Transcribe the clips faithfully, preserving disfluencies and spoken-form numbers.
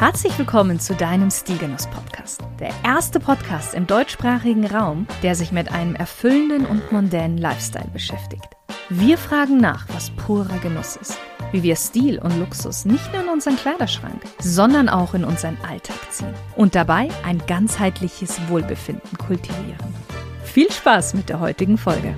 Herzlich willkommen zu deinem Stilgenuss-Podcast. Der erste Podcast im deutschsprachigen Raum, der sich mit einem erfüllenden und mondänen Lifestyle beschäftigt. Wir fragen nach, was purer Genuss ist, wie wir Stil und Luxus nicht nur in unseren Kleiderschrank, sondern auch in unseren Alltag ziehen und dabei ein ganzheitliches Wohlbefinden kultivieren. Viel Spaß mit der heutigen Folge.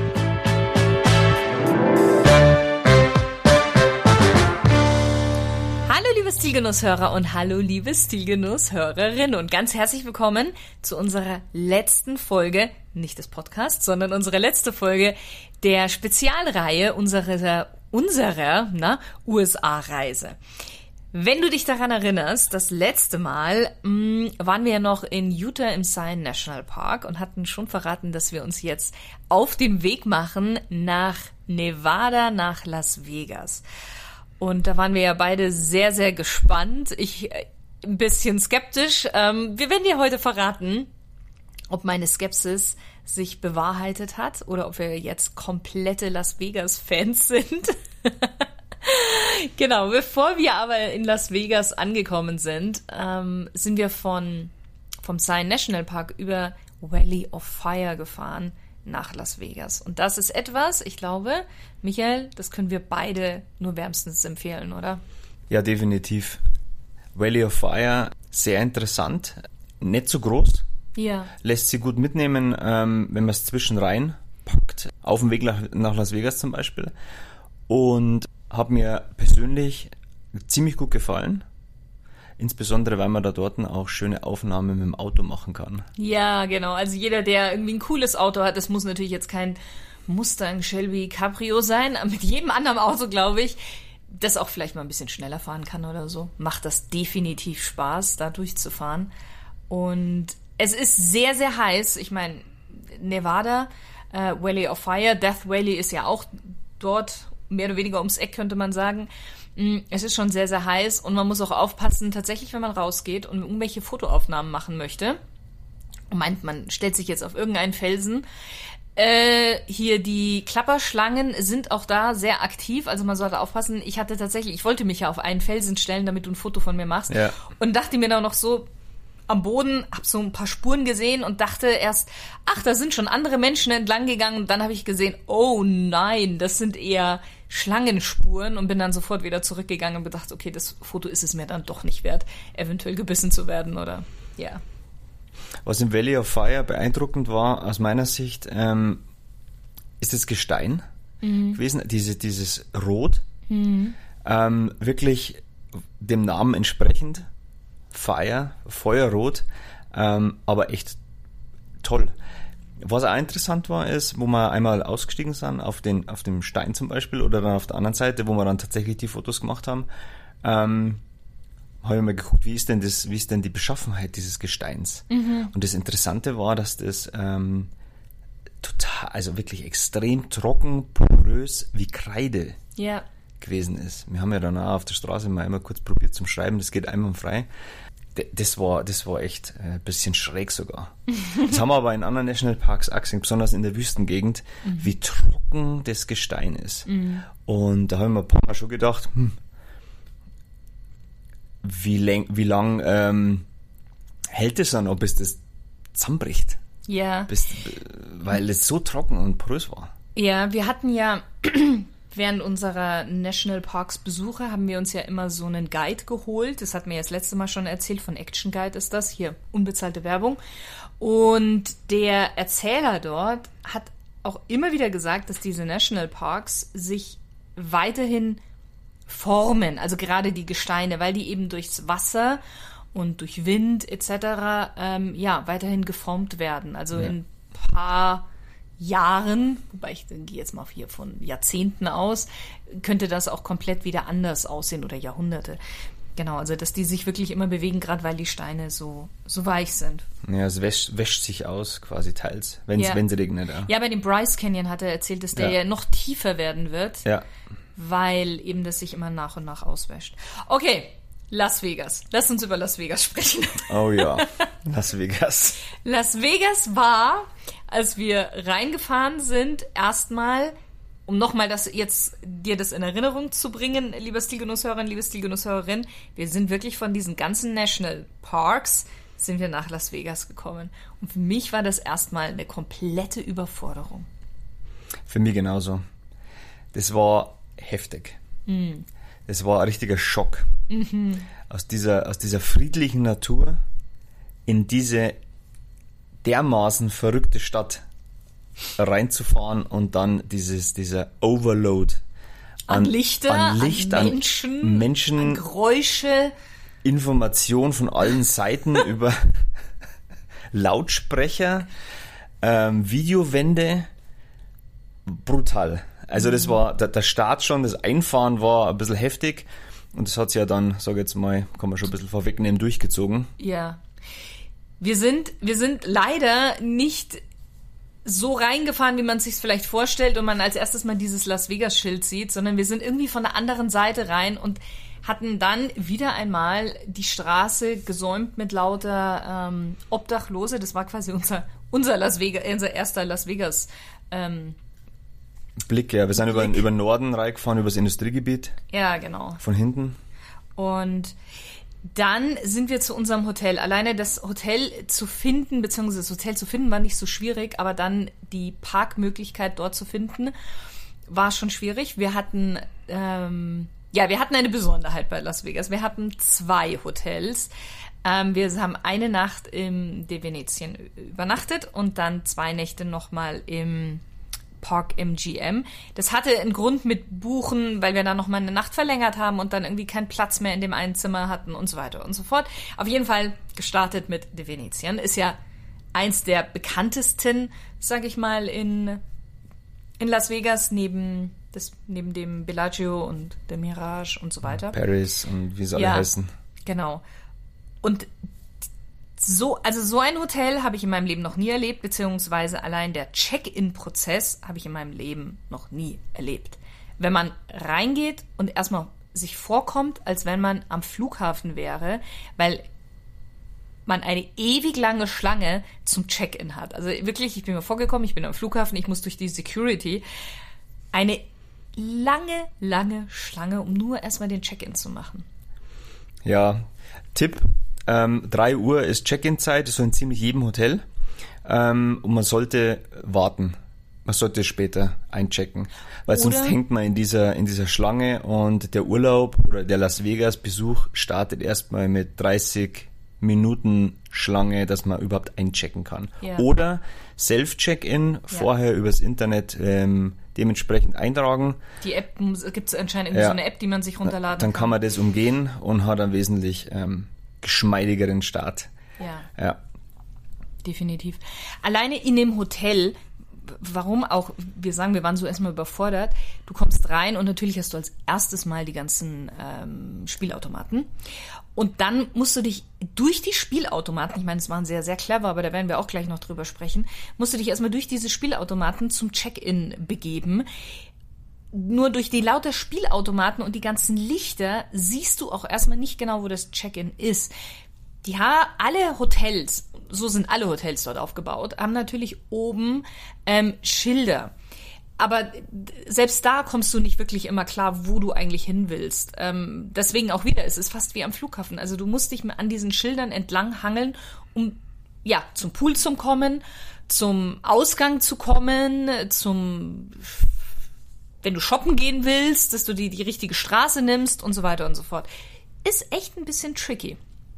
Hallo liebe Stilgenusshörer und hallo liebe Stilgenusshörerinnen und ganz herzlich willkommen zu unserer letzten Folge, nicht des Podcasts, sondern unsere letzte Folge der Spezialreihe unserer, unserer na, U S A-Reise. Wenn du dich daran erinnerst, das letzte Mal mh, waren wir ja noch in Utah im Zion National Park und hatten schon verraten, dass wir uns jetzt auf den Weg machen nach Nevada, nach Las Vegas. Und da waren wir ja beide sehr, sehr gespannt. Ich äh, ein bisschen skeptisch. Ähm, wir werden dir heute verraten, ob meine Skepsis sich bewahrheitet hat oder ob wir jetzt komplette Las Vegas-Fans sind. Genau, bevor wir aber in Las Vegas angekommen sind, ähm, sind wir von vom Zion National Park über Valley of Fire gefahren nach Las Vegas. Und das ist etwas, ich glaube, Michael, das können wir beide nur wärmstens empfehlen, oder? Ja, definitiv. Valley of Fire, sehr interessant, nicht so groß, ja. Lässt sich gut mitnehmen, ähm, wenn man es zwischenrein packt, auf dem Weg nach, nach Las Vegas zum Beispiel. Und hat mir persönlich ziemlich gut gefallen. Insbesondere, weil man da dort auch schöne Aufnahmen mit dem Auto machen kann. Ja, genau. Also jeder, der irgendwie ein cooles Auto hat, das muss natürlich jetzt kein Mustang, Shelby, Cabrio sein, aber mit jedem anderen Auto, glaube ich, das auch vielleicht mal ein bisschen schneller fahren kann oder so, macht das definitiv Spaß, da durchzufahren. Und es ist sehr, sehr heiß. Ich meine, Nevada, äh, Valley of Fire, Death Valley ist ja auch dort mehr oder weniger ums Eck, könnte man sagen. Es ist schon sehr, sehr heiß und man muss auch aufpassen, tatsächlich, wenn man rausgeht und irgendwelche Fotoaufnahmen machen möchte und meint, man stellt sich jetzt auf irgendeinen Felsen. Äh, hier die Klapperschlangen sind auch da sehr aktiv, also man sollte aufpassen. Ich hatte tatsächlich, ich wollte mich ja auf einen Felsen stellen, damit du ein Foto von mir machst, ja. Und dachte mir dann noch so, am Boden, hab so ein paar Spuren gesehen und dachte erst, ach, da sind schon andere Menschen entlang gegangen. Und dann habe ich gesehen, oh nein, das sind eher Schlangenspuren und bin dann sofort wieder zurückgegangen und gedacht, okay, das Foto ist es mir dann doch nicht wert, eventuell gebissen zu werden oder, ja. Was im Valley of Fire beeindruckend war, aus meiner Sicht, ähm, ist das Gestein mhm. gewesen, diese, dieses Rot, mhm. ähm, wirklich dem Namen entsprechend. Fire, Feuerrot, ähm, aber echt toll. Was auch interessant war, ist, wo wir einmal ausgestiegen sind, auf den, auf dem Stein zum Beispiel, oder dann auf der anderen Seite, wo wir dann tatsächlich die Fotos gemacht haben, ähm, habe ich mal geguckt, wie ist denn das, wie ist denn die Beschaffenheit dieses Gesteins? Mhm. Und das Interessante war, dass das ähm, total, also wirklich extrem trocken, porös wie Kreide ja. gewesen ist. Wir haben ja dann auch auf der Straße mal einmal kurz probiert zum Schreiben, das geht einwandfrei. Das war, das war echt ein bisschen schräg sogar. Das haben wir aber in anderen Nationalparks auch gesehen, besonders in der Wüstengegend, mhm. wie trocken das Gestein ist. Mhm. Und da haben wir ein paar Mal schon gedacht, hm, wie lang, wie lang ähm, hält es dann, bis das zusammenbricht? Ja. Bis, weil es so trocken und porös war. Ja, wir hatten ja während unserer Nationalparks-Besuche haben wir uns ja immer so einen Guide geholt. Das hat mir ja das letzte Mal schon erzählt, von Action Guide ist das. Hier, unbezahlte Werbung. Und der Erzähler dort hat auch immer wieder gesagt, dass diese Nationalparks sich weiterhin formen, also gerade die Gesteine, weil die eben durchs Wasser und durch Wind et cetera ähm, ja, weiterhin geformt werden. Also ja. in ein paar Jahren, wobei ich gehe jetzt mal hier von Jahrzehnten aus, könnte das auch komplett wieder anders aussehen oder Jahrhunderte. Genau, also dass die sich wirklich immer bewegen, gerade weil die Steine so, so weich sind. Ja, es wäscht, wäscht sich aus quasi teils, wenn ja. es regnet. Ja. ja, bei dem Bryce Canyon hat er erzählt, dass der ja, ja noch tiefer werden wird, ja. weil eben das sich immer nach und nach auswäscht. Okay, Las Vegas. Lass uns über Las Vegas sprechen. Oh ja, Las Vegas. Las Vegas war, als wir reingefahren sind, erstmal um nochmal das jetzt dir das in Erinnerung zu bringen, lieber Stilgenusshörerin, liebe Stilgenusshörerin, wir sind wirklich von diesen ganzen National Parks sind wir nach Las Vegas gekommen. Und für mich war das erstmal eine komplette Überforderung. Für mich genauso. Das war heftig. Mhm. Das war ein richtiger Schock. Mhm. Aus dieser, aus dieser friedlichen Natur in diese dermaßen verrückte Stadt reinzufahren und dann dieses, dieser Overload an, an Lichter, an, Licht, an Menschen, an, Menschen, an Geräusche, Information von allen Seiten über Lautsprecher, ähm, Videowände, brutal. Also das war, der, der Start schon, das Einfahren war ein bisschen heftig und das hat sich ja dann, sag ich jetzt mal, kann man schon ein bisschen vorwegnehmen, durchgezogen. Ja. Wir sind, wir sind leider nicht so reingefahren, wie man es sich vielleicht vorstellt und man als erstes mal dieses Las Vegas-Schild sieht, sondern wir sind irgendwie von der anderen Seite rein und hatten dann wieder einmal die Straße gesäumt mit lauter ähm, Obdachlose. Das war quasi unser, unser Las Vegas, unser erster Las Vegas ähm, Blick, ja. Wir sind Blick. über über Norden reingefahren, über das Industriegebiet. Ja, genau. Von hinten. Und dann sind wir zu unserem Hotel. Alleine das Hotel zu finden, beziehungsweise das Hotel zu finden, war nicht so schwierig, aber dann die Parkmöglichkeit dort zu finden, war schon schwierig. Wir hatten, ähm, ja, wir hatten eine Besonderheit bei Las Vegas. Wir hatten zwei Hotels. Ähm, wir haben eine Nacht im De Venetian übernachtet und dann zwei Nächte nochmal im Park M G M. Das hatte einen Grund mit Buchen, weil wir dann nochmal eine Nacht verlängert haben und dann irgendwie keinen Platz mehr in dem einen Zimmer hatten und so weiter und so fort. Auf jeden Fall gestartet mit De Venetian. Ist ja eins der bekanntesten, sag ich mal, in, in Las Vegas, neben, das, neben dem Bellagio und dem Mirage und so weiter. Paris und wie sie alle ja, heißen. Genau. Und So, also so ein Hotel habe ich in meinem Leben noch nie erlebt, beziehungsweise allein der Check-in-Prozess habe ich in meinem Leben noch nie erlebt. Wenn man reingeht und erstmal sich vorkommt, als wenn man am Flughafen wäre, weil man eine ewig lange Schlange zum Check-in hat. Also wirklich, ich bin mir vorgekommen, ich bin am Flughafen, ich muss durch die Security. Eine lange, lange Schlange, um nur erstmal den Check-in zu machen. Ja, Tipp. Ähm, drei Uhr ist Check-in-Zeit, so in ziemlich jedem Hotel. Ähm, und man sollte warten. Man sollte später einchecken. Weil oder sonst hängt man in dieser, in dieser Schlange und der Urlaub oder der Las Vegas-Besuch startet erstmal mit dreißig Minuten Schlange, dass man überhaupt einchecken kann. Ja. Oder Self-Check-in, ja. vorher übers Internet ähm, dementsprechend eintragen. Die App, gibt es anscheinend irgendwie ja. so eine App, die man sich runterladen kann. Dann kann man das umgehen und hat einen wesentlich ähm, geschmeidigeren Start. Ja. Ja. Definitiv. Alleine in dem Hotel, warum auch, wir sagen, wir waren so erstmal überfordert, du kommst rein und natürlich hast du als erstes Mal die ganzen ähm, Spielautomaten und dann musst du dich durch die Spielautomaten, ich meine, es waren sehr, sehr clever, aber da werden wir auch gleich noch drüber sprechen, musst du dich erstmal durch diese Spielautomaten zum Check-in begeben. Nur durch die lauter Spielautomaten und die ganzen Lichter siehst du auch erstmal nicht genau, wo das Check-in ist. Die haben alle Hotels, so sind alle Hotels dort aufgebaut, haben natürlich oben ähm, Schilder. Aber selbst da kommst du nicht wirklich immer klar, wo du eigentlich hin willst. Ähm, deswegen auch wieder, es ist fast wie am Flughafen. Also du musst dich an diesen Schildern entlang hangeln, um ja zum Pool zu kommen, zum Ausgang zu kommen, zum... wenn du shoppen gehen willst, dass du die, die richtige Straße nimmst und so weiter und so fort. Ist echt ein bisschen tricky.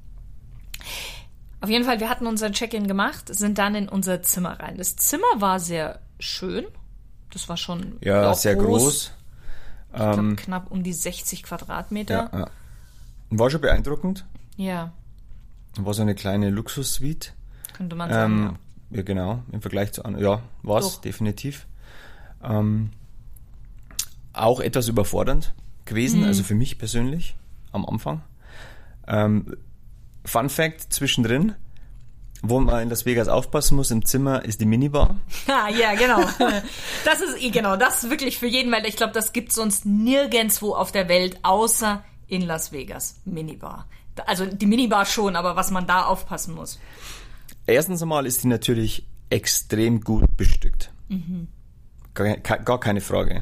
Auf jeden Fall, wir hatten unser Check-in gemacht, sind dann in unser Zimmer rein. Das Zimmer war sehr schön. Das war schon ja, sehr groß. groß. Ich glaube, ähm, knapp um die sechzig Quadratmeter. Ja, ja. War schon beeindruckend. Ja. War so eine kleine Luxus-Suite. Könnte man sagen, ähm, ja. Ja, genau. Im Vergleich zu anderen. Ja, war es definitiv. Ähm, Auch etwas überfordernd gewesen, mhm. also für mich persönlich am Anfang. Ähm, Fun Fact zwischendrin, wo man in Las Vegas aufpassen muss im Zimmer, ist die Minibar. Ah, ja, genau. Das ist eh genau, das ist wirklich für jeden, weil ich glaube, das gibt sonst nirgendwo auf der Welt, außer in Las Vegas. Minibar. Also die Minibar schon, aber was man da aufpassen muss. Erstens einmal ist die natürlich extrem gut bestückt. Mhm. Gar, gar keine Frage.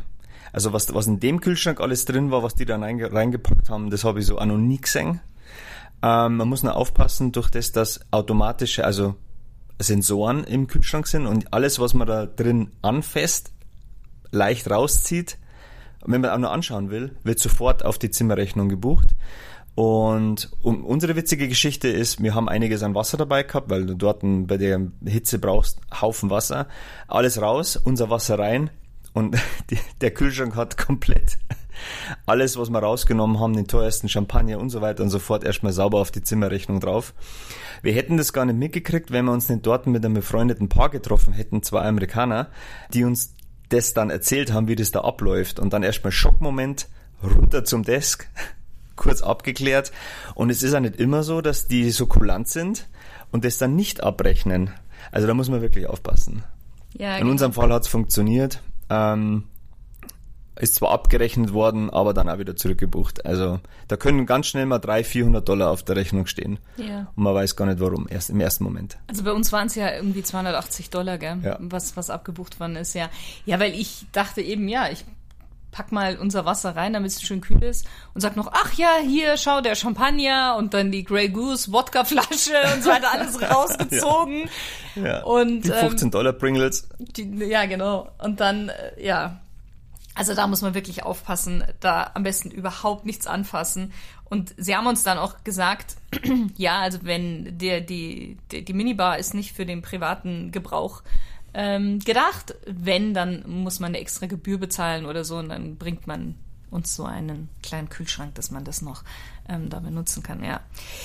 Also was, was in dem Kühlschrank alles drin war, was die dann reingepackt haben, das habe ich so auch noch nie gesehen. Ähm, man muss nur aufpassen, durch das, dass automatische, also Sensoren im Kühlschrank sind und alles, was man da drin anfasst, leicht rauszieht. Und wenn man auch nur anschauen will, wird sofort auf die Zimmerrechnung gebucht. Und um, unsere witzige Geschichte ist, wir haben einiges an Wasser dabei gehabt, weil du dort bei der Hitze brauchst Haufen Wasser. Alles raus, unser Wasser rein und die, der Kühlschrank hat komplett alles, was wir rausgenommen haben, den teuersten Champagner und so weiter und so fort, erstmal sauber auf die Zimmerrechnung drauf. Wir hätten das gar nicht mitgekriegt, wenn wir uns nicht dort mit einem befreundeten Paar getroffen hätten, zwei Amerikaner, die uns das dann erzählt haben, wie das da abläuft. Und dann erstmal Schockmoment, runter zum Desk, kurz abgeklärt. Und es ist auch nicht immer so, dass die so kulant sind und das dann nicht abrechnen. Also da muss man wirklich aufpassen. Ja, in unserem Fall hat es funktioniert. Ähm, ist zwar abgerechnet worden, aber dann auch wieder zurückgebucht. Also da können ganz schnell mal dreihundert, vierhundert Dollar auf der Rechnung stehen. Ja. Und man weiß gar nicht warum, erst im ersten Moment. Also bei uns waren es ja irgendwie zweihundertachtzig Dollar, gell? Ja. Was, was abgebucht worden ist, ja. Ja, weil ich dachte eben, ja, ich pack mal unser Wasser rein, damit es schön kühl ist und sag noch, ach ja, hier, schau, der Champagner und dann die Grey Goose Wodkaflasche und so weiter, alles rausgezogen. Ja. Ja. Und, die fünfzehn Dollar Pringles. Die, ja, genau. Und dann, ja, also da muss man wirklich aufpassen, da am besten überhaupt nichts anfassen. Und sie haben uns dann auch gesagt, ja, also wenn der, die, die, die Minibar ist nicht für den privaten Gebrauch ähm, gedacht, wenn, dann muss man eine extra Gebühr bezahlen oder so und dann bringt man uns so einen kleinen Kühlschrank, dass man das noch ähm, da benutzen kann, ja.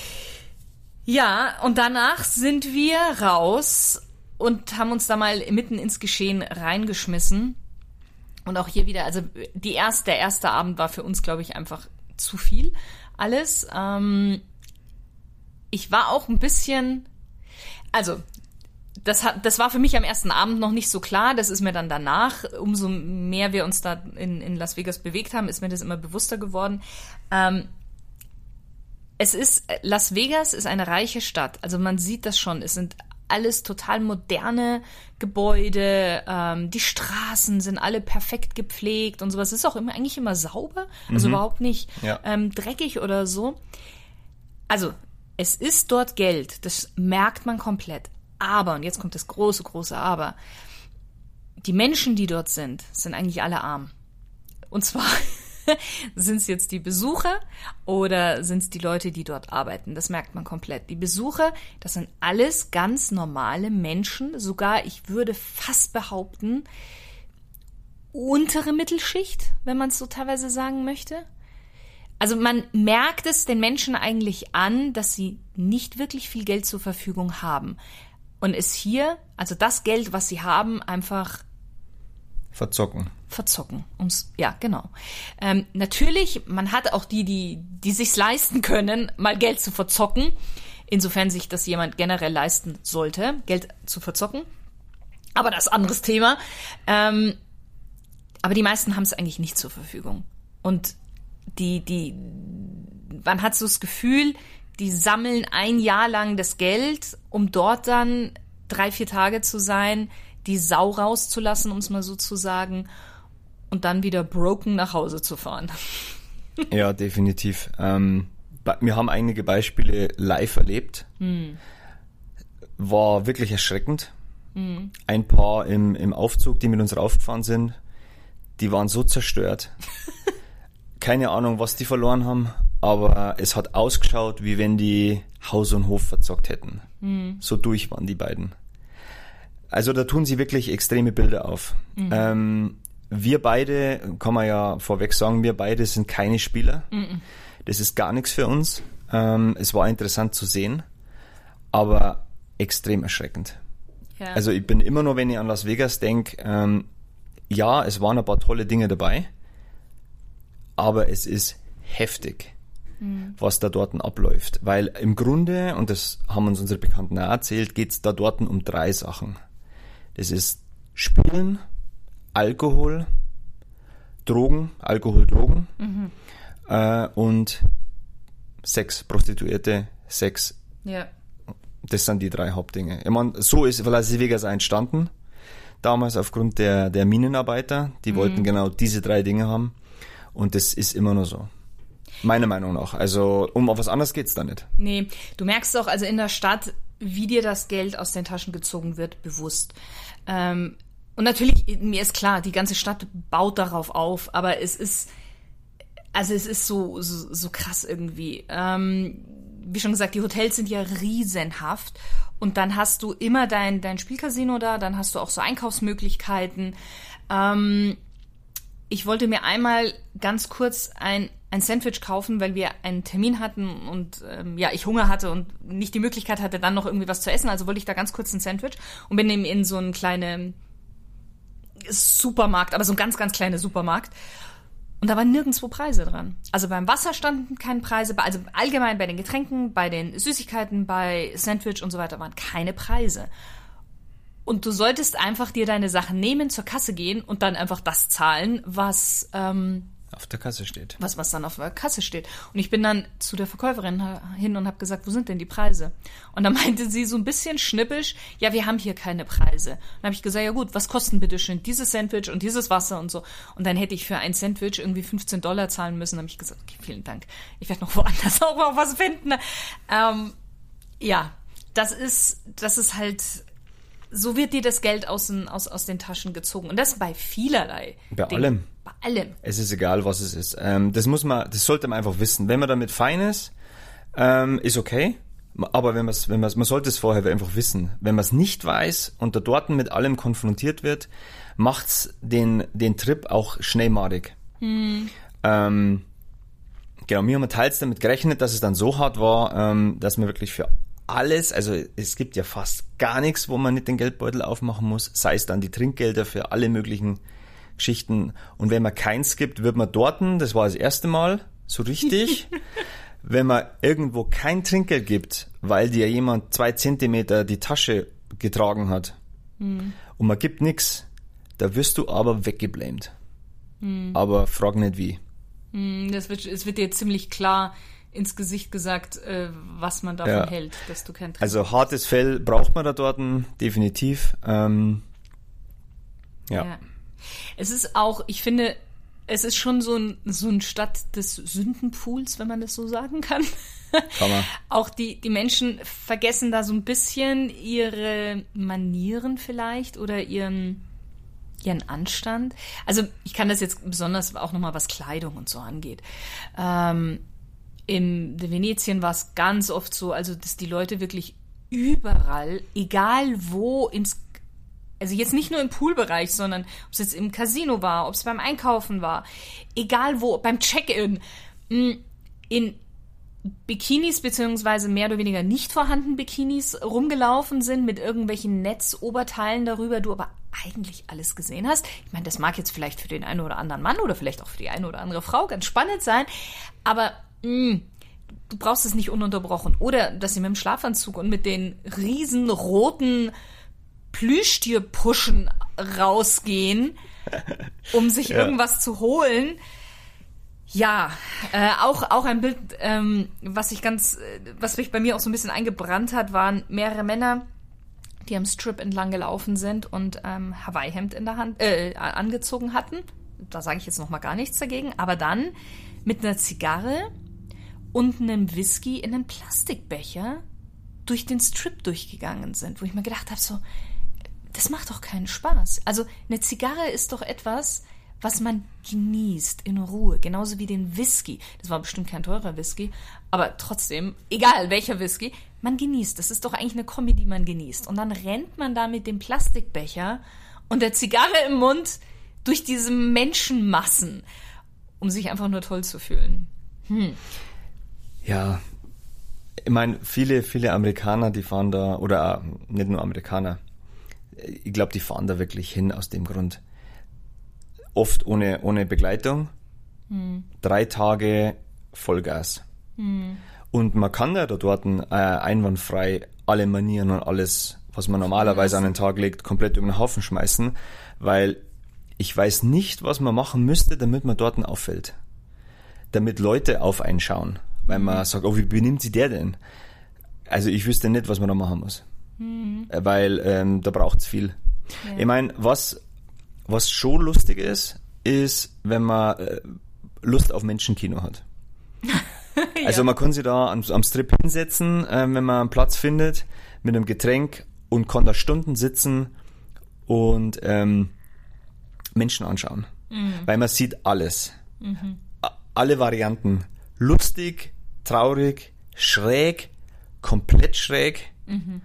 Ja, und danach sind wir raus und haben uns da mal mitten ins Geschehen reingeschmissen. Und auch hier wieder, also die erste, der erste Abend war für uns, glaube ich, einfach zu viel alles. Ähm, ich war auch ein bisschen, also das hat, das war für mich am ersten Abend noch nicht so klar. Das ist mir dann danach, umso mehr wir uns da in, in Las Vegas bewegt haben, ist mir das immer bewusster geworden. Ähm, es ist, Las Vegas ist eine reiche Stadt. Also man sieht das schon. Es sind alles total moderne Gebäude, ähm, die Straßen sind alle perfekt gepflegt und sowas. Es ist auch immer, eigentlich immer sauber, also mhm. überhaupt nicht ja. ähm, dreckig oder so. Also, es ist dort Geld, das merkt man komplett. Aber, und jetzt kommt das große, große Aber, die Menschen, die dort sind, sind eigentlich alle arm. Und zwar sind es jetzt die Besucher oder sind es die Leute, die dort arbeiten? Das merkt man komplett. Die Besucher, das sind alles ganz normale Menschen, sogar, ich würde fast behaupten, untere Mittelschicht, wenn man es so teilweise sagen möchte. Also man merkt es den Menschen eigentlich an, dass sie nicht wirklich viel Geld zur Verfügung haben. Und es hier, also das Geld, was sie haben, einfach Verzocken. Verzocken. Ums, ja, genau. Ähm, natürlich, man hat auch die, die, die sich's leisten können, mal Geld zu verzocken. Insofern sich das jemand generell leisten sollte, Geld zu verzocken. Aber das ist ein anderes Thema. Ähm, aber die meisten haben es eigentlich nicht zur Verfügung. Und die, die, man hat so das Gefühl, die sammeln ein Jahr lang das Geld, um dort dann drei, vier Tage zu sein, die Sau rauszulassen, um es mal so zu sagen, und dann wieder broken nach Hause zu fahren. Ja, definitiv. Ähm, wir haben einige Beispiele live erlebt. Hm. War wirklich erschreckend. Hm. Ein paar im, im Aufzug, die mit uns raufgefahren sind, die waren so zerstört. Keine Ahnung, was die verloren haben, aber es hat ausgeschaut, wie wenn die Haus und Hof verzockt hätten. Hm. So durch waren die beiden. Also da tun sie wirklich extreme Bilder auf. Mhm. Ähm, wir beide, kann man ja vorweg sagen, wir beide sind keine Spieler. Mhm. Das ist gar nichts für uns. Ähm, es war interessant zu sehen, aber extrem erschreckend. Ja. Also ich bin immer nur, wenn ich an Las Vegas denke, ähm, ja, es waren ein paar tolle Dinge dabei, aber es ist heftig, mhm. was da dort abläuft. Weil im Grunde, und das haben uns unsere Bekannten auch erzählt, geht es da dort um drei Sachen. Das ist Spielen, Alkohol, Drogen, Alkohol, Drogen mhm. äh, und Sex, Prostituierte, Sex. Ja. Das sind die drei Hauptdinge. Ich meine, so ist Las Vegas entstanden. damals aufgrund der, der Minenarbeiter. Die mhm. wollten genau diese drei Dinge haben. Und das ist immer nur so. Meiner Meinung nach. Also um auf was anderes geht's da nicht. Nee, du merkst doch, also in der Stadt, wie dir das Geld aus den Taschen gezogen wird, bewusst. Ähm, und natürlich, mir ist klar, die ganze Stadt baut darauf auf, aber es ist, also es ist so, so, so krass irgendwie. Ähm, wie schon gesagt, die Hotels sind ja riesenhaft und dann hast du immer dein, dein Spielcasino da, dann hast du auch so Einkaufsmöglichkeiten. Ähm, ich wollte mir einmal ganz kurz ein, ein Sandwich kaufen, weil wir einen Termin hatten und ähm, ja, ich Hunger hatte und nicht die Möglichkeit hatte, dann noch irgendwie was zu essen. Also wollte ich da ganz kurz ein Sandwich und bin eben in so einen kleinen Supermarkt, aber so ein ganz, ganz kleiner Supermarkt. Und da waren nirgendwo Preise dran. Also beim Wasser standen keine Preise, also allgemein bei den Getränken, bei den Süßigkeiten, bei Sandwich und so weiter waren keine Preise. Und du solltest einfach dir deine Sachen nehmen, zur Kasse gehen und dann einfach das zahlen, was ähm, auf der Kasse steht. Was, was dann auf der Kasse steht. Und ich bin dann zu der Verkäuferin hin und habe gesagt, wo sind denn die Preise? Und dann meinte sie so ein bisschen schnippisch, ja, wir haben hier keine Preise. Dann habe ich gesagt, ja gut, was kosten bitte schön dieses Sandwich und dieses Wasser und so. Und dann hätte ich für ein Sandwich irgendwie fünfzehn Dollar zahlen müssen. Dann habe ich gesagt, okay, vielen Dank. Ich werde noch woanders auch mal was finden. Ähm, ja, das ist, das ist halt... So wird dir das Geld aus den, aus, aus den Taschen gezogen. Und das bei vielerlei. Bei Dingen. allem. Bei allem. Es ist egal, was es ist. Ähm, das muss man, das sollte man einfach wissen. Wenn man damit fein ist, ähm, ist okay. Aber wenn man es, wenn man man sollte es vorher einfach wissen. Wenn man es nicht weiß und da dort mit allem konfrontiert wird, macht's den, den Trip auch schnellmadig. Hm. Ähm, genau, wir haben teils damit gerechnet, dass es dann so hart war, ähm, dass man wirklich für alles, also es gibt ja fast gar nichts, wo man nicht den Geldbeutel aufmachen muss, sei es dann die Trinkgelder für alle möglichen Geschichten. Und wenn man keins gibt, wird man dorten, das war das erste Mal, so richtig, wenn man irgendwo kein Trinkgeld gibt, weil dir jemand zwei Zentimeter die Tasche getragen hat mhm. und man gibt nichts, da wirst du aber weggeblamed. Mhm. Aber frag nicht wie. Mhm, das wird, es wird dir ziemlich klar ins Gesicht gesagt, äh, was man davon ja. hält, dass du kein Trinkgeld Also hast. Hartes Fell braucht man da dort definitiv. Ähm, ja. ja. Es ist auch, ich finde, es ist schon so ein, so ein Stadt des Sündenpools, wenn man das so sagen kann. Kann man. Auch die, die Menschen vergessen da so ein bisschen ihre Manieren vielleicht oder ihren, ihren Anstand. Also ich kann das jetzt besonders auch nochmal, was Kleidung und so angeht. Ähm, In Venetien war es ganz oft so, also dass die Leute wirklich überall, egal wo, ins, also jetzt nicht nur im Poolbereich, sondern ob es jetzt im Casino war, ob es beim Einkaufen war, egal wo, beim Check-in, in Bikinis beziehungsweise mehr oder weniger nicht vorhanden Bikinis rumgelaufen sind mit irgendwelchen Netzoberteilen darüber, du aber eigentlich alles gesehen hast. Ich meine, das mag jetzt vielleicht für den einen oder anderen Mann oder vielleicht auch für die eine oder andere Frau ganz spannend sein, aber mh, du brauchst es nicht ununterbrochen. Oder dass sie mit dem Schlafanzug und mit den riesen roten Plüschtierpuschen rausgehen, um sich ja. irgendwas zu holen. Ja, äh, auch auch ein Bild, ähm, was ich ganz, was mich bei mir auch so ein bisschen eingebrannt hat, waren mehrere Männer, die am Strip entlang gelaufen sind und ähm, Hawaii-Hemd in der Hand äh, angezogen hatten. Da sage ich jetzt noch mal gar nichts dagegen. Aber dann mit einer Zigarre und einem Whisky in einem Plastikbecher durch den Strip durchgegangen sind, wo ich mir gedacht habe, so, das macht doch keinen Spaß. Also eine Zigarre ist doch etwas, was man genießt in Ruhe, genauso wie den Whisky. Das war bestimmt kein teurer Whisky, aber trotzdem, egal welcher Whisky, man genießt. Das ist doch eigentlich eine Kombi, die man genießt. Und dann rennt man da mit dem Plastikbecher und der Zigarre im Mund durch diese Menschenmassen, um sich einfach nur toll zu fühlen. Hm. Ja, ich meine, viele, viele Amerikaner, die fahren da, oder nicht nur Amerikaner, ich glaube, die fahren da wirklich hin aus dem Grund. Oft ohne, ohne Begleitung, hm. drei Tage Vollgas. Hm. Und man kann ja da dort äh, einwandfrei alle Manieren und alles, was man normalerweise an den Tag legt, komplett über den Haufen schmeißen, weil ich weiß nicht, was man machen müsste, damit man dort auffällt. Damit Leute auf einen schauen, weil man hm. sagt, oh, wie benimmt sich der denn? Also ich wüsste nicht, was man da machen muss. Hm. Weil ähm, da braucht's viel. Ja. Ich meine, was, was schon lustig ist, ist, wenn man äh, Lust auf Menschenkino hat. Ja. Also man kann sich da am, am Strip hinsetzen, äh, wenn man einen Platz findet, mit einem Getränk und kann da Stunden sitzen und ähm, Menschen anschauen. Mhm. Weil man sieht alles. Mhm. A- alle Varianten. Lustig, traurig, schräg, komplett schräg, mhm.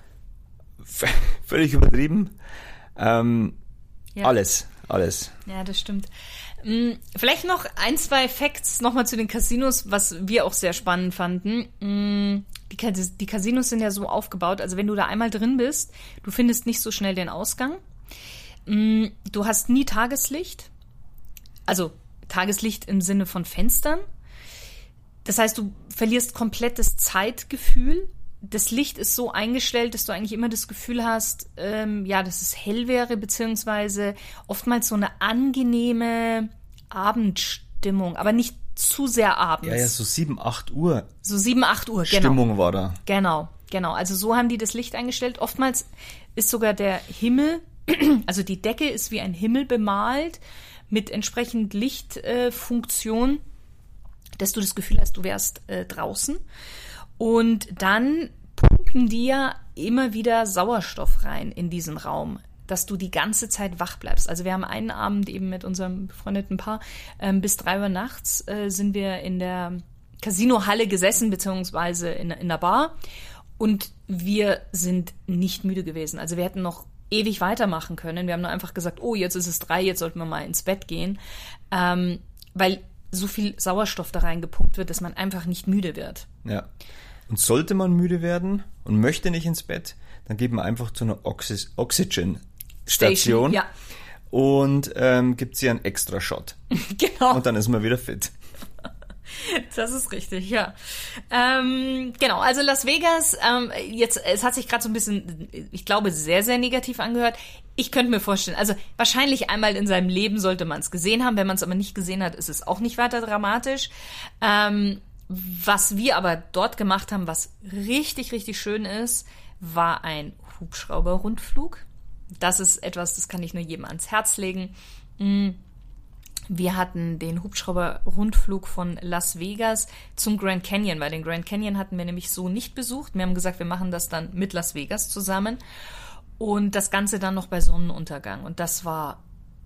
v- völlig übertrieben. Ähm, ja. Alles, alles. Ja, das stimmt. Vielleicht noch ein, zwei Facts nochmal zu den Casinos, was wir auch sehr spannend fanden. Die, die Casinos sind ja so aufgebaut, also wenn du da einmal drin bist, du findest nicht so schnell den Ausgang. Du hast nie Tageslicht, also Tageslicht im Sinne von Fenstern. Das heißt, du verlierst komplett das Zeitgefühl. Das Licht ist so eingestellt, dass du eigentlich immer das Gefühl hast, ähm, ja, dass es hell wäre, beziehungsweise oftmals so eine angenehme Abendstimmung, aber nicht zu sehr abends. Ja, ja, so sieben, acht Uhr. So sieben, acht Uhr, genau. Stimmung war da. Genau, genau. Also so haben die das Licht eingestellt. Oftmals ist sogar der Himmel, also die Decke ist wie ein Himmel bemalt mit entsprechend Lichtfunktion, äh, dass du das Gefühl hast, du wärst äh, draußen. Und dann pumpen die ja immer wieder Sauerstoff rein in diesen Raum, dass du die ganze Zeit wach bleibst. Also wir haben einen Abend eben mit unserem befreundeten Paar, ähm, bis drei Uhr nachts äh, sind wir in der Casinohalle gesessen, beziehungsweise in, in der Bar. Und wir sind nicht müde gewesen. Also wir hätten noch ewig weitermachen können. Wir haben nur einfach gesagt, oh, jetzt ist es drei, jetzt sollten wir mal ins Bett gehen. Ähm, weil so viel Sauerstoff da reingepumpt wird, dass man einfach nicht müde wird. Ja. Und sollte man müde werden und möchte nicht ins Bett, dann geht man einfach zu einer Oxy- Oxygen-Station ja. und ähm, gibt sie einen extra Shot. Genau. Und dann ist man wieder fit. Das ist richtig, ja. Ähm, genau, also Las Vegas, ähm, jetzt, es hat sich gerade so ein bisschen, ich glaube, sehr, sehr negativ angehört. Ich könnte mir vorstellen, also wahrscheinlich einmal in seinem Leben sollte man es gesehen haben. Wenn man es aber nicht gesehen hat, ist es auch nicht weiter dramatisch. Ähm, was wir aber dort gemacht haben, was richtig, richtig schön ist, war ein Hubschrauber-Rundflug. Das ist etwas, das kann ich nur jedem ans Herz legen. Wir hatten den Hubschrauber-Rundflug von Las Vegas zum Grand Canyon, weil den Grand Canyon hatten wir nämlich so nicht besucht. Wir haben gesagt, wir machen das dann mit Las Vegas zusammen und das Ganze dann noch bei Sonnenuntergang. Und das war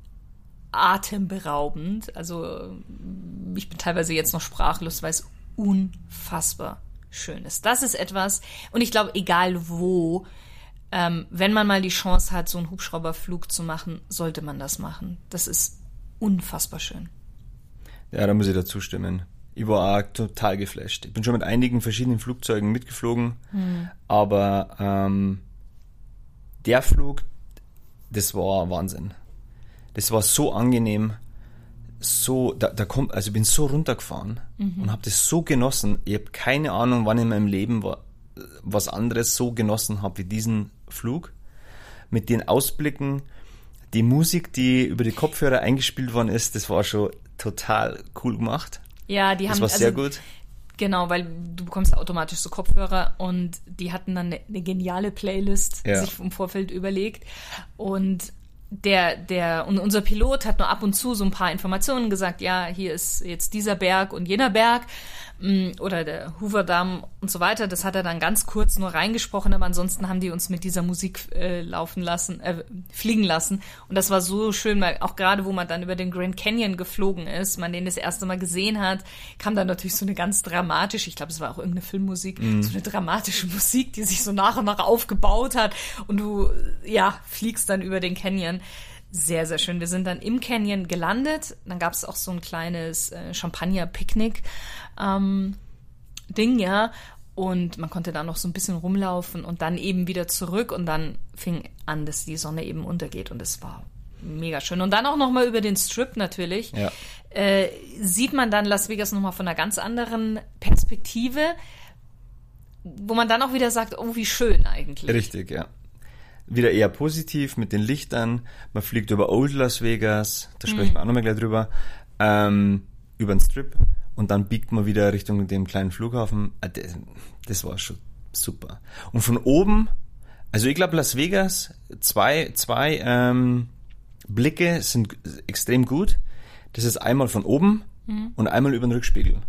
atemberaubend. Also ich bin teilweise jetzt noch sprachlos, weil es unfassbar schön ist. Das ist etwas, und ich glaube, egal wo, ähm, wenn man mal die Chance hat, so einen Hubschrauberflug zu machen, sollte man das machen. Das ist unfassbar schön. Ja, da muss ich dazu stimmen. Ich war auch total geflasht. Ich bin schon mit einigen verschiedenen Flugzeugen mitgeflogen, hm. aber ähm, der Flug, das war Wahnsinn. Das war so angenehm, so, da, da kommt, also ich bin so runtergefahren mhm. und habe das so genossen. Ich habe keine Ahnung, wann in meinem Leben war, was anderes so genossen habe wie diesen Flug. Mit den Ausblicken, die Musik, die über die Kopfhörer eingespielt worden ist, das war schon total cool gemacht. Ja, die haben, das war also, sehr gut. Genau, weil du bekommst automatisch so Kopfhörer und die hatten dann eine, eine geniale Playlist ja. sich im Vorfeld überlegt und der, der, und unser Pilot hat nur ab und zu so ein paar Informationen gesagt, ja, hier ist jetzt dieser Berg und jener Berg oder der Hoover Dam und so weiter. Das hat er dann ganz kurz nur reingesprochen, aber ansonsten haben die uns mit dieser Musik äh, laufen lassen, äh, fliegen lassen. Und das war so schön, weil auch gerade, wo man dann über den Grand Canyon geflogen ist, man den das erste Mal gesehen hat, kam dann natürlich so eine ganz dramatische, ich glaube, es war auch irgendeine Filmmusik, mhm. so eine dramatische Musik, die sich so nach und nach aufgebaut hat und du, ja, fliegst dann über den Canyon. Sehr, sehr schön. Wir sind dann im Canyon gelandet. Dann gab es auch so ein kleines äh, Champagner-Picknick ähm, Ding, ja. Und man konnte da noch so ein bisschen rumlaufen und dann eben wieder zurück. Und dann fing an, dass die Sonne eben untergeht. Und es war mega schön. Und dann auch noch mal über den Strip natürlich. Ja. Äh, sieht man dann Las Vegas noch mal von einer ganz anderen Perspektive, wo man dann auch wieder sagt, oh, wie schön eigentlich. Richtig, ja. Wieder eher positiv mit den Lichtern. Man fliegt über Old Las Vegas, da sprechen mhm. wir auch nochmal gleich drüber, ähm, über den Strip und dann biegt man wieder Richtung dem kleinen Flughafen. Das, das war schon super. Und von oben Also ich glaube, Las Vegas, zwei, zwei ähm, Blicke sind extrem gut. Das ist einmal von oben mhm. und einmal über den Rückspiegel.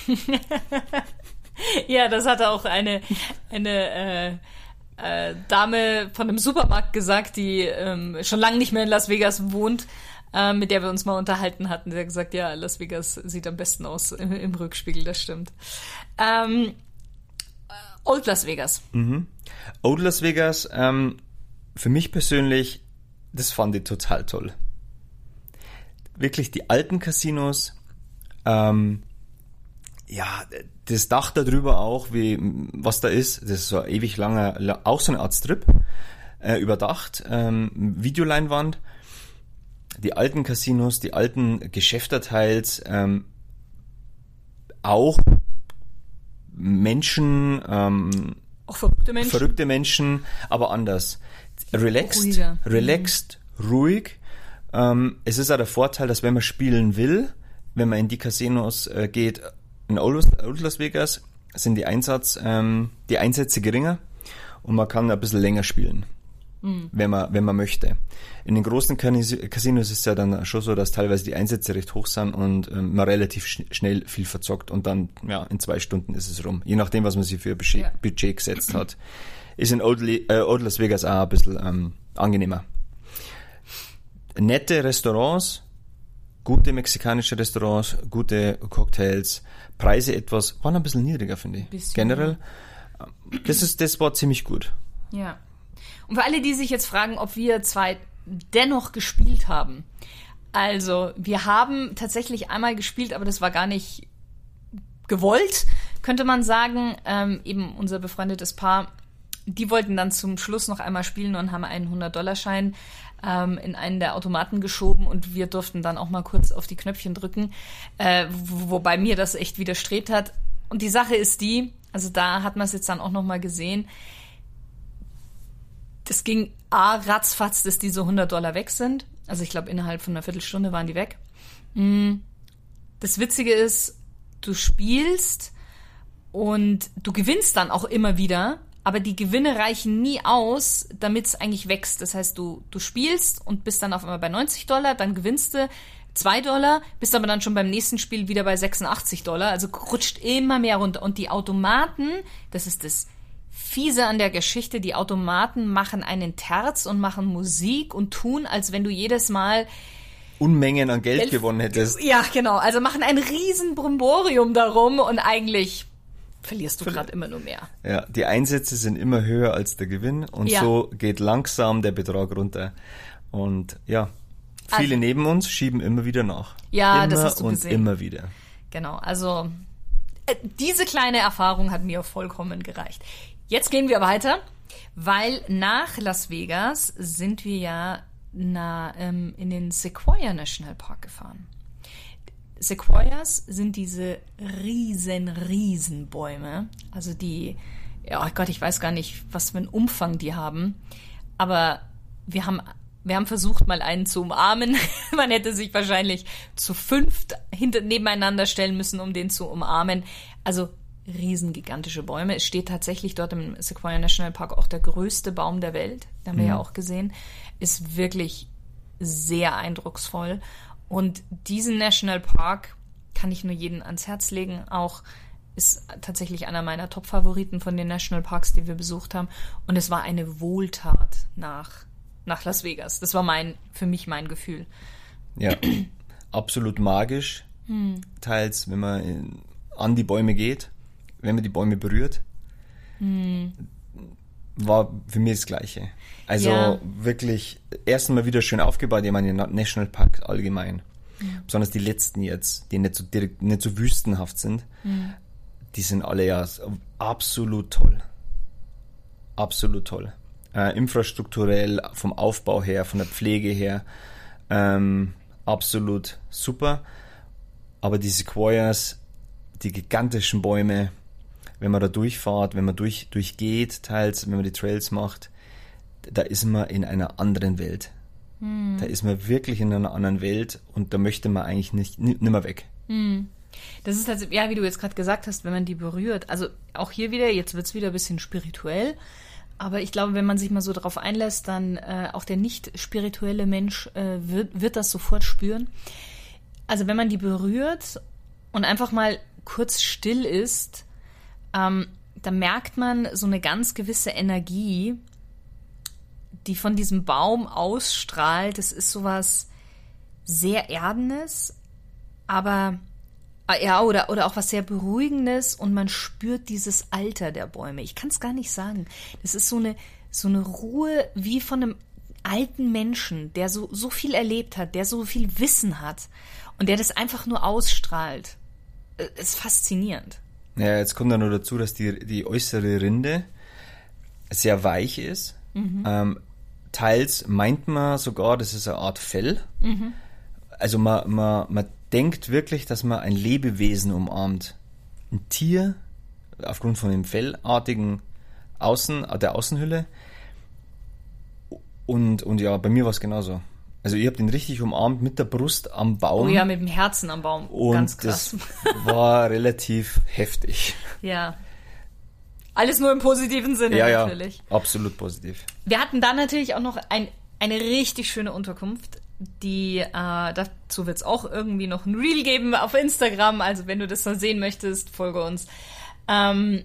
Ja, das hatte auch eine, eine äh, äh, Dame von einem Supermarkt gesagt, die ähm, schon lange nicht mehr in Las Vegas wohnt, äh, mit der wir uns mal unterhalten hatten. Sie hat gesagt, ja, Las Vegas sieht am besten aus im, im Rückspiegel, das stimmt. Ähm, Old Las Vegas. Mhm. Old Las Vegas, ähm, für mich persönlich, das fand ich total toll. Wirklich die alten Casinos, ähm, ja, das Dach da drüber auch, wie, was da ist, das ist so ein ewig langer, auch so eine Art Strip, äh, überdacht, ähm, Videoleinwand, die alten Casinos, die alten Geschäfterteils, ähm, auch Menschen, ähm, auch verrückte Menschen. Verrückte Menschen, aber anders. Relaxed, Ruhiger. relaxed, mhm. ruhig. Ähm, es ist auch der Vorteil, dass wenn man spielen will, wenn man in die Casinos äh, geht, in Old, Old Las Vegas, sind die Einsatz, ähm, die Einsätze geringer und man kann ein bisschen länger spielen, mhm. wenn man, wenn man möchte. In den großen Casinos ist es ja dann schon so, dass teilweise die Einsätze recht hoch sind und ähm, man relativ schn- schnell viel verzockt und dann, ja, in zwei Stunden ist es rum. Je nachdem, was man sich für Budget, ja. Budget gesetzt hat. Ist in Old, äh, Old Las Vegas auch ein bisschen ähm, angenehmer. Nette Restaurants, gute mexikanische Restaurants, gute Cocktails, Preise etwas, waren ein bisschen niedriger, finde ich. Bisschen. Generell. Das ist, das war ziemlich gut. Ja. Und für alle, die sich jetzt fragen, ob wir zwei dennoch gespielt haben. Also, wir haben tatsächlich einmal gespielt, aber das war gar nicht gewollt, könnte man sagen. Ähm, eben unser befreundetes Paar, die wollten dann zum Schluss noch einmal spielen und haben einen hundert-Dollar-Schein ähm, in einen der Automaten geschoben und wir durften dann auch mal kurz auf die Knöpfchen drücken, äh, wo, wobei mir das echt widerstrebt hat. Und die Sache ist die, also da hat man es jetzt dann auch noch mal gesehen, das ging a ratzfatz, dass diese hundert Dollar weg sind. Also ich glaube, innerhalb von einer Viertelstunde waren die weg. Das Witzige ist, du spielst und du gewinnst dann auch immer wieder, aber die Gewinne reichen nie aus, damit es eigentlich wächst. Das heißt, du, du spielst und bist dann auf einmal bei neunzig Dollar, dann gewinnst du zwei Dollar, bist aber dann schon beim nächsten Spiel wieder bei sechsundachtzig Dollar. Also rutscht immer mehr runter. Und die Automaten, das ist das Fiese an der Geschichte, die Automaten machen einen Terz und machen Musik und tun, als wenn du jedes Mal Unmengen an Geld, Geld gewonnen hättest. Ja, genau. Also machen ein riesen Brimborium darum und eigentlich verlierst du gerade immer nur mehr. Ja, die Einsätze sind immer höher als der Gewinn und ja. so geht langsam der Betrag runter. Und ja, viele also, neben uns schieben immer wieder nach. Ja, immer das hast du und gesehen. Immer wieder. Genau, also äh, diese kleine Erfahrung hat mir vollkommen gereicht. Jetzt gehen wir weiter, weil nach Las Vegas sind wir ja na, ähm, in den Sequoia National Park gefahren. Sequoias sind diese riesen, riesen Bäume. Also die, ja, oh Gott, ich weiß gar nicht, was für einen Umfang die haben. Aber wir haben, wir haben versucht, mal einen zu umarmen. Man hätte sich wahrscheinlich zu fünft hinter, nebeneinander stellen müssen, um den zu umarmen. Also riesengigantische Bäume. Es steht tatsächlich dort im Sequoia National Park auch der größte Baum der Welt. Den haben wir mhm. ja auch gesehen. Ist wirklich sehr eindrucksvoll. Und diesen Nationalpark kann ich nur jedem ans Herz legen. Auch ist tatsächlich einer meiner Top-Favoriten von den Nationalparks, die wir besucht haben. Und es war eine Wohltat nach, nach Las Vegas. Das war mein, für mich mein Gefühl. Ja, absolut magisch. Hm. Teils, wenn man in, an die Bäume geht, wenn man die Bäume berührt. Hm. War für mich das Gleiche. Also ja. wirklich, erst mal wieder schön aufgebaut, ich meine, Nationalpark allgemein. Mhm. Besonders die letzten jetzt, die nicht so direkt, nicht so wüstenhaft sind, mhm. die sind alle ja absolut toll. Absolut toll. Äh, infrastrukturell, vom Aufbau her, von der Pflege her, ähm, absolut super. Aber die Sequoias, die gigantischen Bäume, wenn man da durchfährt, wenn man durch, durchgeht, teils, wenn man die Trails macht, da ist man in einer anderen Welt. Hm. Da ist man wirklich in einer anderen Welt und da möchte man eigentlich nicht, nicht mehr weg. Hm. Das ist also, ja, wie du jetzt gerade gesagt hast, wenn man die berührt. Also auch hier wieder, jetzt wird's wieder ein bisschen spirituell. Aber ich glaube, wenn man sich mal so darauf einlässt, dann äh, auch der nicht spirituelle Mensch äh, wird, wird das sofort spüren. Also wenn man die berührt und einfach mal kurz still ist, ähm, dann merkt man so eine ganz gewisse Energie, die von diesem Baum ausstrahlt. Das ist sowas sehr Erdendes, aber ja, oder, oder auch was sehr Beruhigendes und man spürt dieses Alter der Bäume. Ich kann es gar nicht sagen. Das ist so eine, so eine Ruhe wie von einem alten Menschen, der so, so viel erlebt hat, der so viel Wissen hat und der das einfach nur ausstrahlt. Ist faszinierend. Ja, jetzt kommt dann noch dazu, dass die, die äußere Rinde sehr weich ist. Mhm. Ähm, teils meint man sogar, das ist eine Art Fell. Mhm. Also man, man, man denkt wirklich, dass man ein Lebewesen umarmt. Ein Tier, aufgrund von dem fellartigen Außen, der Außenhülle. Und, und ja, bei mir war es genauso. Also ich habe den richtig umarmt mit der Brust am Baum. Oh ja, mit dem Herzen am Baum. Und ganz krass. Das war relativ heftig. Ja. Alles nur im positiven Sinne ja, natürlich. Ja, absolut positiv. Wir hatten dann natürlich auch noch ein, eine richtig schöne Unterkunft. Die, äh, dazu wird es auch irgendwie noch ein Reel geben auf Instagram. Also wenn du das mal sehen möchtest, folge uns. Ähm,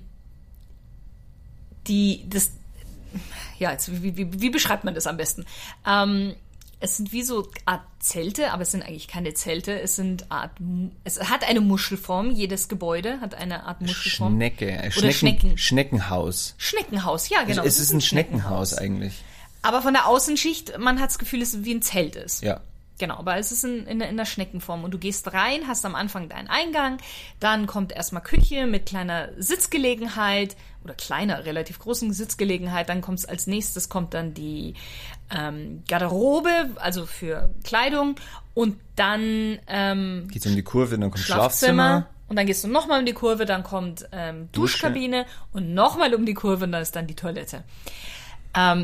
die, das, ja, jetzt, wie, wie, wie beschreibt man das am besten? Ähm, es sind wie so Art Zelte, aber es sind eigentlich keine Zelte. Es sind Art, es hat eine Muschelform. Jedes Gebäude hat eine Art Muschelform. Schnecke, Oder Schnecken, Schnecken. Schneckenhaus. Schneckenhaus, ja genau. Es, es ist ein Schneckenhaus, Schneckenhaus eigentlich. Aber von der Außenschicht, man hat das Gefühl, dass es wie ein Zelt ist. Ja. Genau, aber es ist in, in, in der Schneckenform. Und du gehst rein, hast am Anfang deinen Eingang, dann kommt erstmal Küche mit kleiner Sitzgelegenheit oder kleiner, relativ großen Sitzgelegenheit. Dann kommt als nächstes kommt dann die ähm, Garderobe, also für Kleidung. Und dann ähm, geht's um die Kurve, dann kommt Schlafzimmer. Schlafzimmer. Und dann gehst du nochmal um die Kurve, dann kommt ähm, Duschkabine und nochmal um die Kurve und dann ist dann die Toilette. Ähm,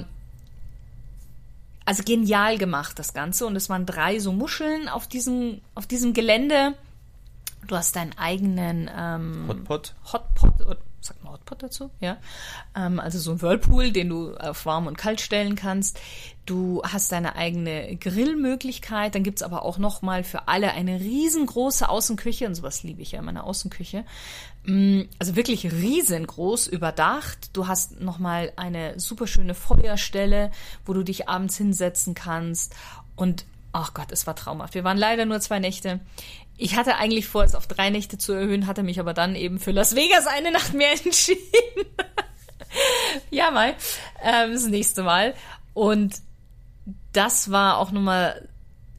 Also genial gemacht, das Ganze. Und es waren drei so Muscheln auf diesem, auf diesem Gelände. Du hast deinen eigenen ähm, Hotpot. Hotpot, oder, sagt man Hotpot dazu? Ja. Ähm, also so ein Whirlpool, den du auf warm und kalt stellen kannst. Du hast deine eigene Grillmöglichkeit. Dann gibt's aber auch nochmal für alle eine riesengroße Außenküche. Und sowas liebe ich ja in meiner Außenküche. Also wirklich riesengroß, überdacht. Du hast nochmal eine super schöne Feuerstelle, wo du dich abends hinsetzen kannst. Und, ach Gott, es war traumhaft. Wir waren leider nur zwei Nächte. Ich hatte eigentlich vor, es auf drei Nächte zu erhöhen, hatte mich aber dann eben für Las Vegas eine Nacht mehr entschieden. Ja, mal. Ähm, das nächste Mal. Und das war auch nochmal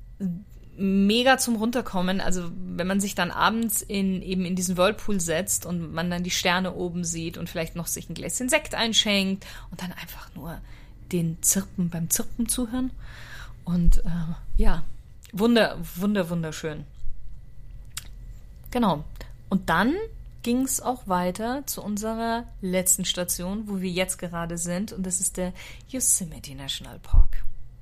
mega zum Runterkommen. Also wenn man sich dann abends in eben in diesen Whirlpool setzt und man dann die Sterne oben sieht und vielleicht noch sich ein Gläschen Sekt einschenkt und dann einfach nur den Zirpen beim Zirpen zuhören. Und äh, ja, wunder, wunder, wunderschön. Genau. Und dann ging es auch weiter zu unserer letzten Station, wo wir jetzt gerade sind. Und das ist der Yosemite National Park.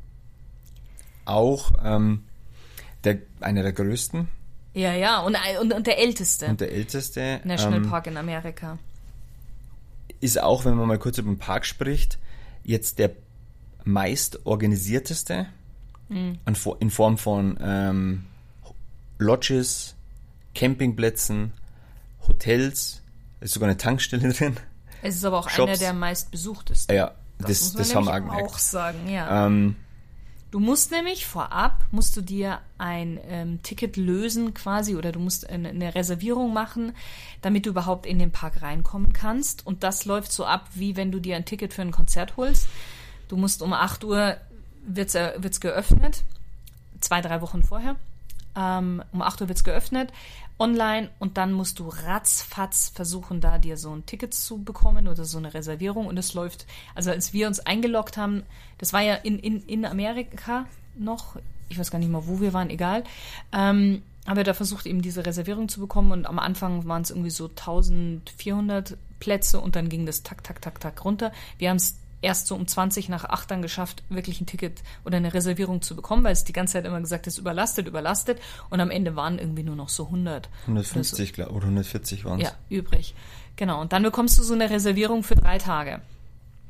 Auch ähm, der, einer der größten. Ja, ja, und, und, und der älteste. Und der älteste. National ähm, Park in Amerika. Ist auch, wenn man mal kurz über den Park spricht, jetzt der meist organisierteste mhm. in Form von ähm, Lodges, Campingplätzen, Hotels, ist sogar eine Tankstelle drin. Es ist aber auch Shops. Einer der meistbesuchten. Ja, das, das, das haben wir auch gemerkt. auch sagen, ja. Ähm, du musst nämlich vorab, musst du dir ein ähm, Ticket lösen quasi oder du musst eine, eine Reservierung machen, damit du überhaupt in den Park reinkommen kannst. Und das läuft so ab, wie wenn du dir ein Ticket für ein Konzert holst. Du musst um acht Uhr, wird's, äh, wird's geöffnet, zwei, drei Wochen vorher. Ähm, um acht Uhr wird's geöffnet, online, und dann musst du ratzfatz versuchen, da dir so ein Ticket zu bekommen oder so eine Reservierung, und es läuft, also als wir uns eingeloggt haben, das war ja in, in, in Amerika noch, ich weiß gar nicht mal, wo wir waren, egal, ähm, haben wir da versucht, eben diese Reservierung zu bekommen, und am Anfang waren es irgendwie so eintausendvierhundert Plätze und dann ging das tak, tak, tak, tak runter. Wir haben es erst so um zwanzig nach acht dann geschafft, wirklich ein Ticket oder eine Reservierung zu bekommen, weil es die ganze Zeit immer gesagt ist, überlastet, überlastet, und am Ende waren irgendwie nur noch so hundert. hundertfünfzig oder, so. oder hundertvierzig waren es. Ja, übrig. Genau, und dann bekommst du so eine Reservierung für drei Tage.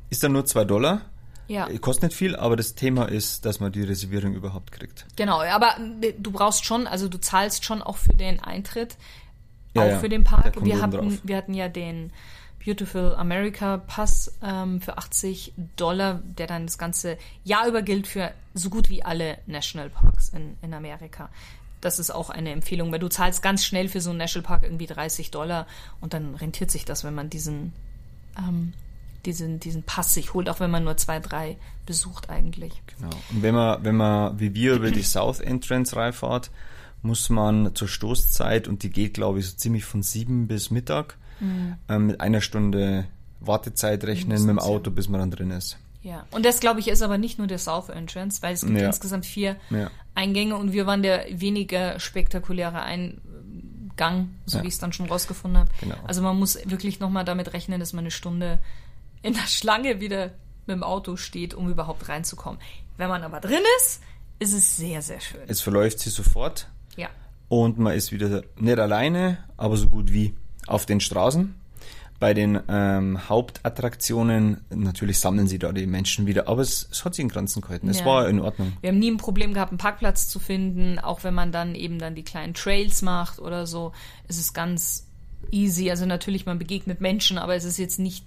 ist dann nur zwei Dollar. Ja. Kostet nicht viel, aber das Thema ist, dass man die Reservierung überhaupt kriegt. Genau, aber du brauchst schon, also du zahlst schon auch für den Eintritt, Ja, auch ja, für den Park. der kommt Wir oben hatten, drauf. wir hatten ja den Beautiful America Pass ähm, für achtzig Dollar, der dann das ganze Jahr über gilt für so gut wie alle Nationalparks in, in Amerika. Das ist auch eine Empfehlung, weil du zahlst ganz schnell für so einen Nationalpark irgendwie dreißig Dollar und dann rentiert sich das, wenn man diesen, ähm, diesen, diesen Pass sich holt, auch wenn man nur zwei, drei besucht eigentlich. Genau. Und wenn man, wenn man wie wir über die South Entrance reinfahrt, muss man zur Stoßzeit, und die geht, glaube ich, so ziemlich von sieben bis Mittag, mhm. ähm, mit einer Stunde Wartezeit rechnen mit dem Auto, bis man dann drin ist. Ja, und das, glaube ich, ist aber nicht nur der South Entrance, weil es gibt Ja. insgesamt vier Ja. Eingänge und wir waren der weniger spektakuläre Eingang, so Ja. wie ich es dann schon rausgefunden habe. Genau. Also man muss wirklich nochmal damit rechnen, dass man eine Stunde in der Schlange wieder mit dem Auto steht, um überhaupt reinzukommen. Wenn man aber drin ist, ist es sehr, sehr schön. Es verläuft sich sofort. Ja. Und man ist wieder nicht alleine, aber so gut wie auf den Straßen. Bei den ähm, Hauptattraktionen, natürlich sammeln sie da die Menschen wieder, aber es, es hat sich in Grenzen gehalten. Es Ja. war in Ordnung. Wir haben nie ein Problem gehabt, einen Parkplatz zu finden, auch wenn man dann eben dann die kleinen Trails macht oder so, ist es ganz easy. Also natürlich, man begegnet Menschen, aber es ist jetzt nicht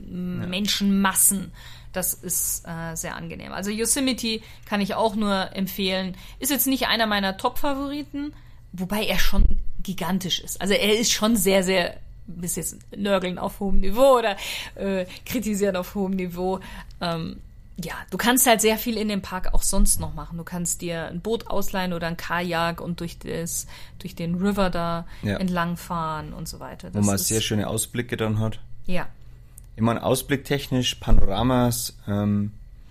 Menschenmassen. Das ist äh, sehr angenehm. Also Yosemite kann ich auch nur empfehlen. Ist jetzt nicht einer meiner Top-Favoriten, wobei er schon gigantisch ist. Also er ist schon sehr, sehr, bis jetzt nörgeln auf hohem Niveau oder äh, kritisieren auf hohem Niveau. Ähm, ja, du kannst halt sehr viel in dem Park auch sonst noch machen. Du kannst dir ein Boot ausleihen oder ein Kajak und durch das, durch den River da Ja. entlang fahren und so weiter. Wo Das man ist, sehr schöne Ausblicke dann hat. Ja. Ich meine, ausblicktechnisch, Panoramas, ähm,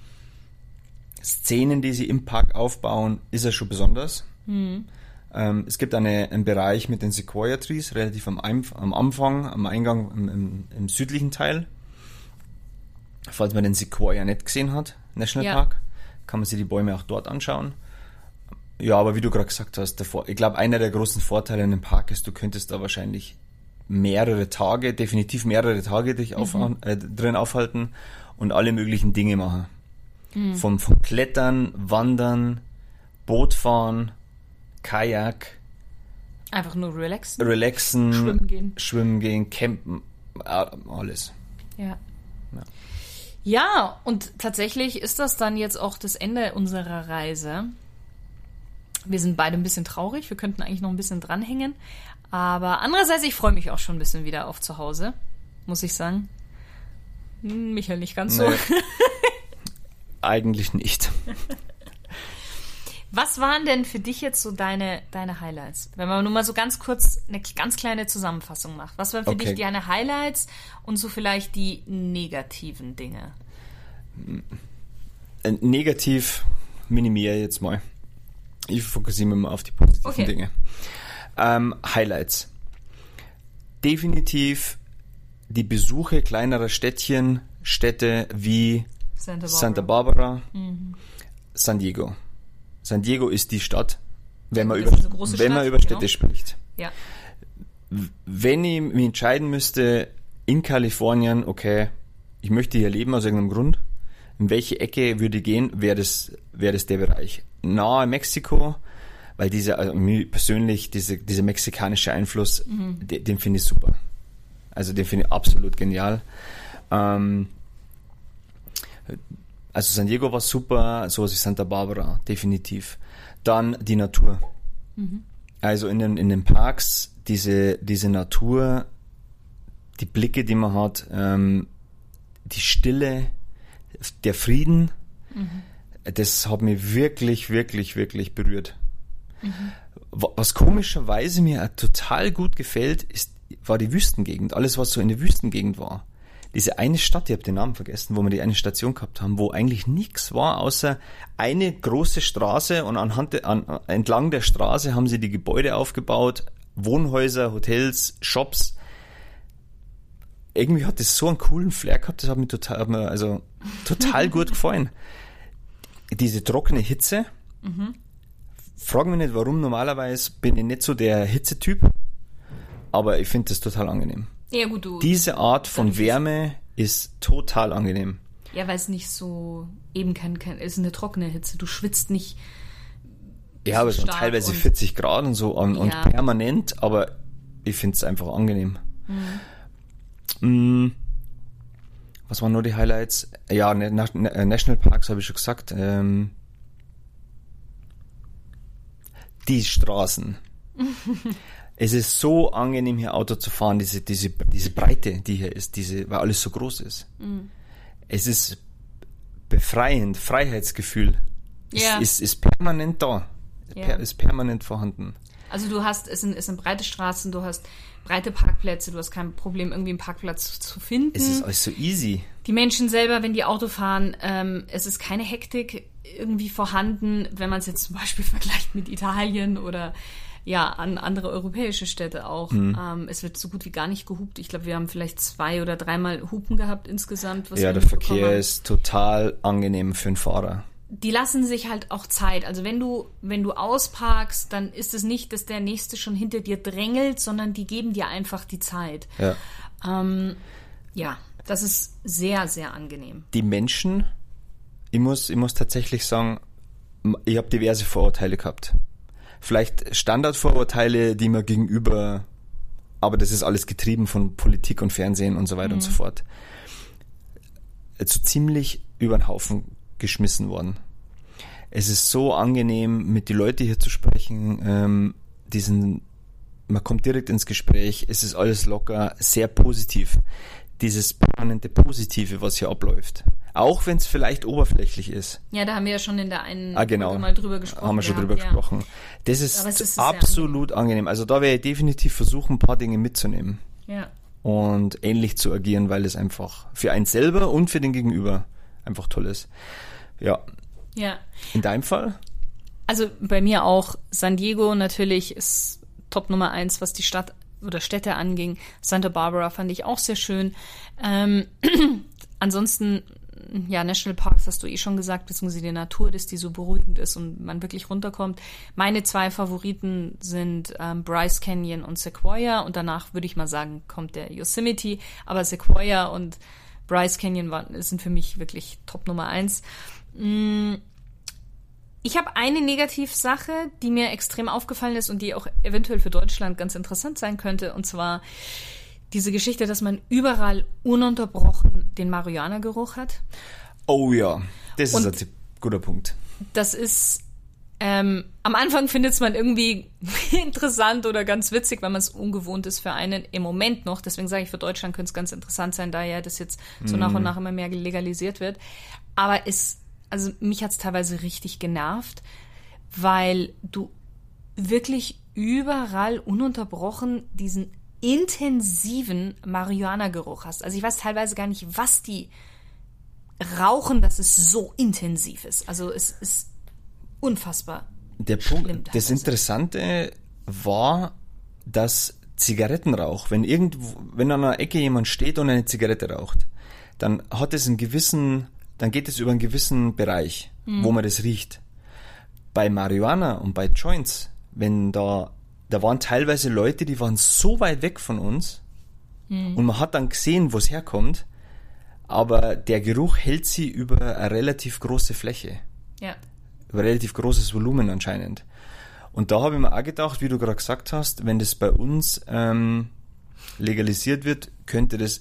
Szenen, die sie im Park aufbauen, ist ja schon besonders. Mhm. Ähm, es gibt eine, einen Bereich mit den Sequoia Trees, relativ am, Einf- am Anfang, am Eingang im, im, im südlichen Teil. Falls man den Sequoia nicht gesehen hat, Nationalpark, ja. kann man sich die Bäume auch dort anschauen. Ja, aber wie du gerade gesagt hast, der Vor- ich glaube, einer der großen Vorteile in dem Park ist, du könntest da wahrscheinlich mehrere Tage, definitiv mehrere Tage dich auf, mhm. äh, drin aufhalten und alle möglichen Dinge machen. Mhm. Vom, vom Klettern, Wandern, Bootfahren, Kajak. Einfach nur relaxen. Relaxen. Schwimmen gehen. Schwimmen gehen, campen, alles. Ja. Ja. Ja, und tatsächlich ist das dann jetzt auch das Ende unserer Reise. Wir sind beide ein bisschen traurig, wir könnten eigentlich noch ein bisschen dranhängen. Aber andererseits, ich freue mich auch schon ein bisschen wieder auf zu Hause, muss ich sagen. Hm, Michael nicht ganz so. Nee. Eigentlich nicht. Was waren denn für dich jetzt so deine, deine Highlights? Wenn man nur mal so ganz kurz eine ganz kleine Zusammenfassung macht. Was waren für Okay. dich deine Highlights und so vielleicht die negativen Dinge? Negativ minimiere jetzt mal. Ich fokussiere mich mal auf die positiven Okay. Dinge. Ähm, Highlights. Definitiv die Besuche kleinerer Städtchen, Städte wie Santa Barbara. Santa Barbara, Mhm. San Diego. San Diego ist die Stadt, wenn man Das über, ist eine große wenn man Stadt, über Städte genau. spricht. Ja. Wenn ich mich entscheiden müsste, in Kalifornien, okay, ich möchte hier leben aus irgendeinem Grund, in welche Ecke würde ich gehen, wäre das, wäre das der Bereich. Nahe Mexiko, weil diese, also mir persönlich, diese, dieser mexikanische Einfluss, Mhm. den, den finde ich super. Also den finde ich absolut genial. Ähm, also San Diego war super, sowas wie Santa Barbara, definitiv. Dann die Natur. Mhm. Also in den, in den Parks, diese, diese Natur, die Blicke, die man hat, ähm, die Stille, der Frieden, mhm. das hat mich wirklich, wirklich, wirklich berührt. Mhm. Was komischerweise mir total gut gefällt, ist, war die Wüstengegend. Alles, was so in der Wüstengegend war. Diese eine Stadt, ich habe den Namen vergessen, wo wir die eine Station gehabt haben, wo eigentlich nichts war, außer eine große Straße und anhand de, an, entlang der Straße haben sie die Gebäude aufgebaut, Wohnhäuser, Hotels, Shops. Irgendwie hat das so einen coolen Flair gehabt, das hat mir total, hat mir also total gut gefallen. Diese trockene Hitze, mhm. frag mich nicht warum, normalerweise bin ich nicht so der Hitzetyp, aber ich finde das total angenehm. Ja, gut, du. Diese Art von Wärme ist total angenehm. Ja, weil es nicht so, eben kein, kein, es ist eine trockene Hitze. Du schwitzt nicht. Ja, aber es sind teilweise vierzig Grad und so und, ja. und permanent, aber ich finde es einfach angenehm. Mhm. Was waren nur die Highlights? Ja, Nationalparks habe ich schon gesagt. Ähm, die Straßen. Es ist so angenehm, hier Auto zu fahren, diese, diese, diese Breite, die hier ist, diese, weil alles so groß ist. Mhm. Es ist befreiend, Freiheitsgefühl. Ja. Ist, ist, ist permanent da. Ja. Ist permanent vorhanden. Also du hast, es sind, es sind breite Straßen, du hast breite Parkplätze, du hast kein Problem, irgendwie einen Parkplatz zu finden. Es ist alles so easy. Die Menschen selber, wenn die Auto fahren, ähm, es ist keine Hektik irgendwie vorhanden, wenn man es jetzt zum Beispiel vergleicht mit Italien oder ja, an andere europäische Städte auch. Mhm. Ähm, es wird so gut wie gar nicht gehupt. Ich glaube, wir haben vielleicht zwei oder dreimal Hupen gehabt insgesamt. Was ja, wir der Verkehr ist total angenehm für einen Fahrer. Die lassen sich halt auch Zeit. Also wenn du, wenn du ausparkst, dann ist es nicht, dass der Nächste schon hinter dir drängelt, sondern die geben dir einfach die Zeit. Ja, ähm, ja das ist sehr, sehr angenehm. Die Menschen, ich muss, ich muss tatsächlich sagen, ich habe diverse Vorurteile gehabt. Vielleicht Standardvorurteile, die man gegenüber, aber das ist alles getrieben von Politik und Fernsehen und so weiter mhm. und so fort, so ziemlich über den Haufen geschmissen worden. Es ist so angenehm, mit den Leuten hier zu sprechen, ähm, diesen, man kommt direkt ins Gespräch, es ist alles locker, sehr positiv. Dieses permanente Positive, was hier abläuft. Auch wenn es vielleicht oberflächlich ist. Ja, da haben wir ja schon in der einen ah, genau. Folge mal drüber gesprochen. Haben wir schon gehabt, drüber ja. gesprochen. Das ist, ist absolut angenehm. angenehm. Also da werde ich definitiv versuchen, ein paar Dinge mitzunehmen. Ja. Und ähnlich zu agieren, weil es einfach für einen selber und für den Gegenüber einfach toll ist. Ja. Ja. In deinem Fall? Also bei mir auch. San Diego natürlich ist Top Nummer eins, was die Stadt oder Städte anging. Santa Barbara fand ich auch sehr schön. Ähm, ansonsten, ja, Nationalparks hast du eh schon gesagt, beziehungsweise die Natur, dass die so beruhigend ist und man wirklich runterkommt. Meine zwei Favoriten sind ähm, Bryce Canyon und Sequoia und danach würde ich mal sagen, kommt der Yosemite, aber Sequoia und Bryce Canyon waren, sind für mich wirklich Top Nummer eins. Ich habe eine Negativsache, die mir extrem aufgefallen ist und die auch eventuell für Deutschland ganz interessant sein könnte, und zwar diese Geschichte, dass man überall ununterbrochen den Marihuana-Geruch hat. Oh ja, das und ist ein guter Punkt. Das ist, ähm, am Anfang findet es man irgendwie interessant oder ganz witzig, weil man es ungewohnt ist für einen im Moment noch. Deswegen sage ich, für Deutschland könnte es ganz interessant sein, da ja das jetzt so mm. nach und nach immer mehr legalisiert wird. Aber es, also mich hat es teilweise richtig genervt, weil du wirklich überall ununterbrochen diesen intensiven Marihuana-Geruch hast. Also ich weiß teilweise gar nicht, was die rauchen, dass es so intensiv ist. Also es ist unfassbar. Der Punkt, das Interessante war, dass Zigarettenrauch, wenn irgendwo, wenn an einer Ecke jemand steht und eine Zigarette raucht, dann hat es einen gewissen, dann geht es über einen gewissen Bereich, mhm. wo man das riecht. Bei Marihuana und bei Joints, wenn da, da waren teilweise Leute, die waren so weit weg von uns mhm. und man hat dann gesehen, wo es herkommt, aber der Geruch hält sie über eine relativ große Fläche. Ja. Über ein relativ großes Volumen anscheinend. Und da habe ich mir auch gedacht, wie du gerade gesagt hast, wenn das bei uns ähm, legalisiert wird, könnte das,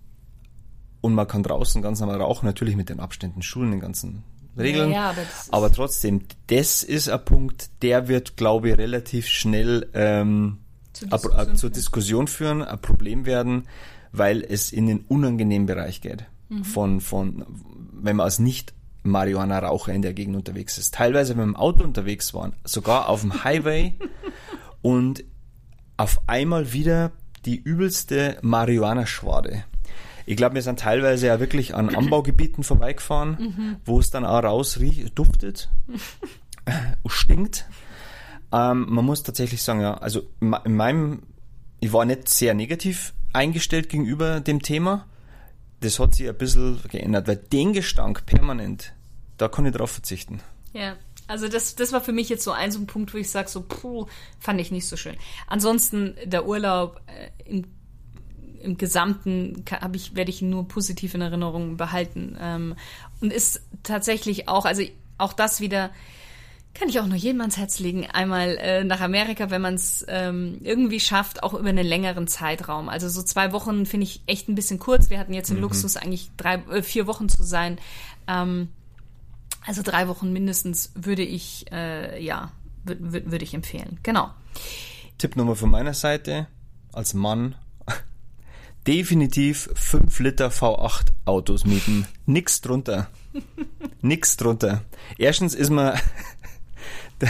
und man kann draußen ganz normal rauchen, natürlich mit den Abständen, Schulen, den ganzen Regeln, ja, ja, aber, das aber trotzdem, das ist ein Punkt, der wird, glaube ich, relativ schnell ähm, zur Diskussion, a, a, zur Diskussion führen, ein Problem werden, weil es in den unangenehmen Bereich geht, mhm. von, von, wenn man als nicht Marihuana-Raucher in der Gegend unterwegs ist. Teilweise, wenn wir im Auto unterwegs waren, sogar auf dem Highway und auf einmal wieder die übelste Marihuana-Schwade. Ich glaube, wir sind teilweise ja wirklich an Anbaugebieten vorbeigefahren, mhm. wo es dann auch raus riecht, duftet, stinkt. Ähm, man muss tatsächlich sagen, ja, also in meinem, ich war nicht sehr negativ eingestellt gegenüber dem Thema. Das hat sich ein bisschen geändert, weil den Gestank permanent, da kann ich drauf verzichten. Ja, also das, das war für mich jetzt so ein, so ein Punkt, wo ich sage, so, puh, fand ich nicht so schön. Ansonsten der Urlaub äh, im im Gesamten habe ich, werde ich ihn nur positiv in Erinnerung behalten. Ähm, und ist tatsächlich auch, also auch das wieder, kann ich auch nur jedem ans Herz legen, einmal äh, nach Amerika, wenn man es ähm, irgendwie schafft, auch über einen längeren Zeitraum. Also so zwei Wochen finde ich echt ein bisschen kurz. Wir hatten jetzt den mhm. Luxus, eigentlich drei, äh, vier Wochen zu sein. Ähm, also drei Wochen mindestens würde ich, äh, ja, w- w- würde ich empfehlen. Genau. Tipp Nummer von meiner Seite, als Mann, definitiv fünf Liter V acht Autos mieten. Nix drunter. Nix drunter. Erstens ist man der,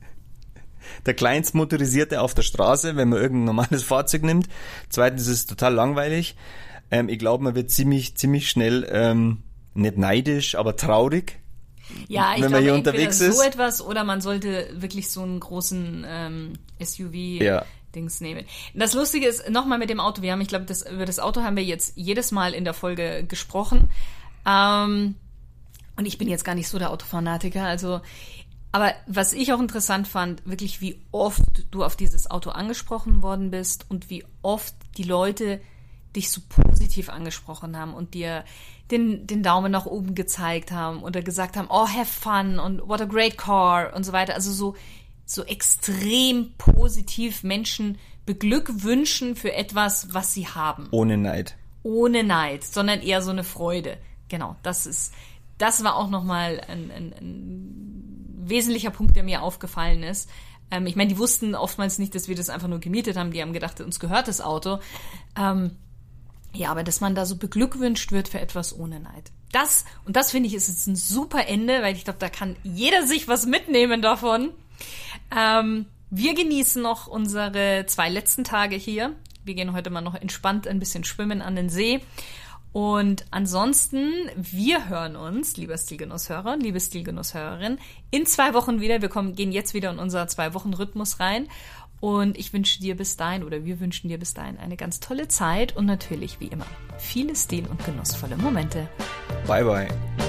der kleinst motorisierte auf der Straße, wenn man irgendein normales Fahrzeug nimmt. Zweitens ist es total langweilig. Ähm, ich glaube, man wird ziemlich, ziemlich schnell, ähm, nicht neidisch, aber traurig. Ja, ich wenn glaube, man hier entweder unterwegs so ist. etwas oder man sollte wirklich so einen großen ähm, S U V Ja. Dings nehmen. Das Lustige ist, nochmal mit dem Auto, wir haben, ich glaube, das, über das Auto haben wir jetzt jedes Mal in der Folge gesprochen. Ähm, und ich bin jetzt gar nicht so der Autofanatiker, also, aber was ich auch interessant fand, wirklich wie oft du auf dieses Auto angesprochen worden bist und wie oft die Leute dich so positiv angesprochen haben und dir den, den Daumen nach oben gezeigt haben oder gesagt haben, oh, have fun und what a great car und so weiter. Also so, so extrem positiv Menschen beglückwünschen für etwas, was sie haben. Ohne Neid. Ohne Neid, sondern eher so eine Freude. Genau, das ist, das war auch nochmal ein, ein, ein wesentlicher Punkt, der mir aufgefallen ist. Ähm, ich meine, die wussten oftmals nicht, dass wir das einfach nur gemietet haben. Die haben gedacht, uns gehört das Auto. Ähm, Ja, aber dass man da so beglückwünscht wird für etwas ohne Neid. Das, und das finde ich, ist jetzt ein super Ende, weil ich glaube, da kann jeder sich was mitnehmen davon. Ähm, wir genießen noch unsere zwei letzten Tage hier. Wir gehen heute mal noch entspannt ein bisschen schwimmen an den See. Und ansonsten, wir hören uns, lieber Stilgenusshörer, liebe Stilgenusshörerin, in zwei Wochen wieder. Wir kommen, gehen jetzt wieder in unser Zwei-Wochen-Rhythmus rein. Und ich wünsche dir bis dahin, oder wir wünschen dir bis dahin eine ganz tolle Zeit und natürlich, wie immer, viele stil- und genussvolle Momente. Bye, bye.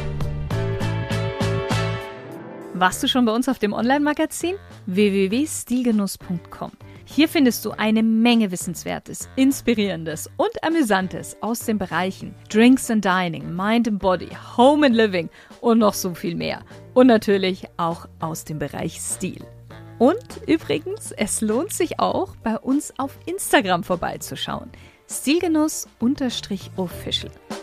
Warst du schon bei uns auf dem Online-Magazin? w w w punkt stilgenuss punkt com. Hier findest du eine Menge Wissenswertes, Inspirierendes und Amüsantes aus den Bereichen Drinks and Dining, Mind and Body, Home and Living und noch so viel mehr. Und natürlich auch aus dem Bereich Stil. Und übrigens, es lohnt sich auch, bei uns auf Instagram vorbeizuschauen. Stilgenuss-official.